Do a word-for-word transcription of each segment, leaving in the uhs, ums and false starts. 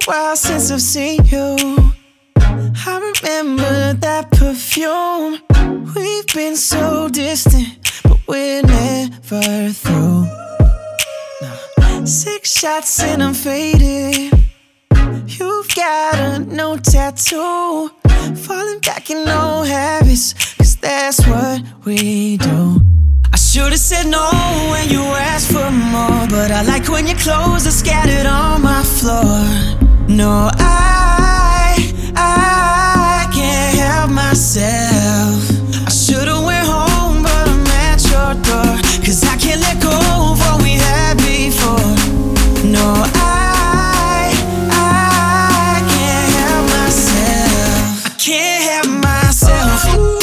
while since I've seen you. I remember that perfume. We've been so distant, but we're never through. No. Six shots and I'm faded. You've got a no tattoo. Falling back in old habits, cause that's what we do. I should've said no when you asked for more, but I like when your clothes are scattered on my floor. No, I, I can't help myself. I should've went home, but I'm at your door, cause I can't let go of what we had before. No, I, I can't help myself. I can't help myself. Ooh.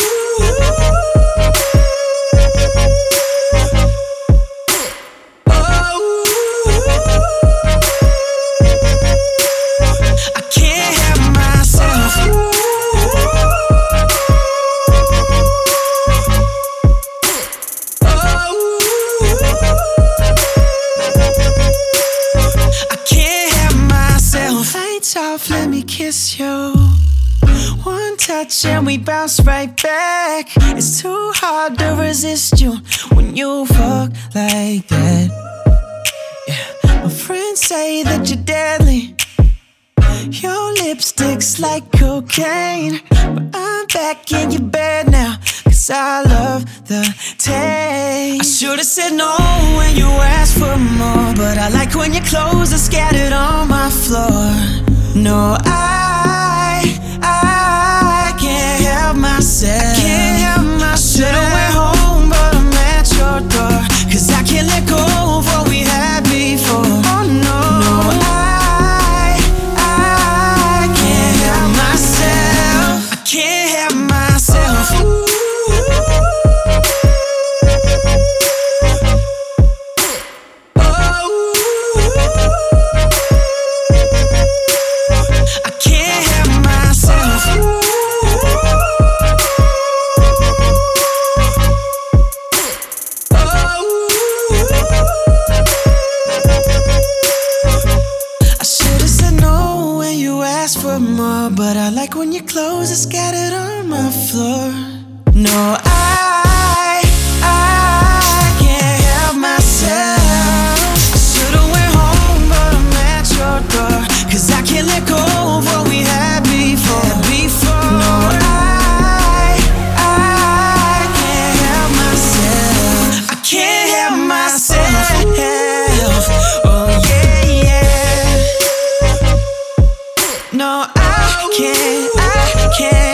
Off, let me kiss you. One touch and we bounce right back. It's too hard to resist you when you fuck like that. Yeah. My friends say that you're deadly. Your lipstick's like cocaine, but I'm back in your bed now, cause I love the taste. I should've said no when you asked for more, but I like when your clothes are scattered on my floor. No, I, I can't help myself. I can't help myself. Should've went home, but I'm at your door, cause I can't let go of what we had before. Oh no, no, I, I can't help myself. I can't help myself. Ooh. But I like when your clothes are scattered on my floor. No, I, I can't help myself. I should've went home, but I'm at your door, cause I can't let go of what we had before. before. No, I, I can't help myself. I can't help myself. Oh yeah, yeah. No, I can't, I can't